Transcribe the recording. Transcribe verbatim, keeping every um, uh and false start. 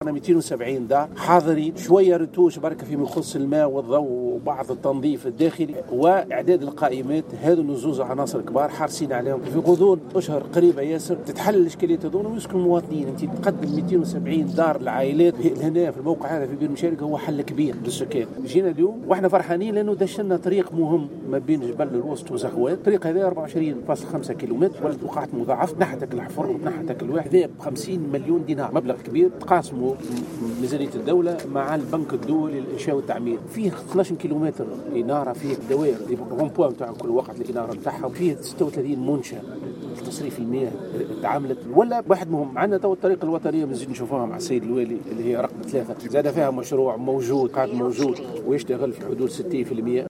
مئتين وسبعين دار حاضرين، شويه رتوش بركه فيما يخص الماء والضوء وبعض التنظيف الداخلي واعداد القائمات. هذو الزوز عناصر كبار حارسين عليهم في غضون اشهر قريبه ياسر تتحل الاشكاليات هذول ويسكن المواطنين. انت تقدم مئتين وسبعين دار للعائلات هنا في الموقع هذا في بير مشاركه، هو حل كبير للسكان. جينا اليوم واحنا فرحانين لانه دشنا طريق مهم ما بين جبل الوسط وزهوان. الطريق هذا أربعة وعشرين فاصلة خمسة كيلومتر ولد وقعت مضاعف، نحتك الحفر نحتك الواحد ب خمسين مليون دينار، مبلغ كبير تقاسمه ميزانية الدولة مع البنك الدولي للإنشاء والتعمير. فيه اثناش كيلومتر إنارة، فيه دوائر رومبوا نتاع كل وقت الإنارة نتاعها، وفيه ستة وثلاثين منشأ تصريف المياه تعاملت. ولا واحد مهم عندنا تو الطريق الوطنية بنزيد نشوفوها مع السيد الوالي اللي هي رقم ثلاثة، زاد فيها مشروع موجود قاعد موجود ويشتغل في حدود ستين بالمئة.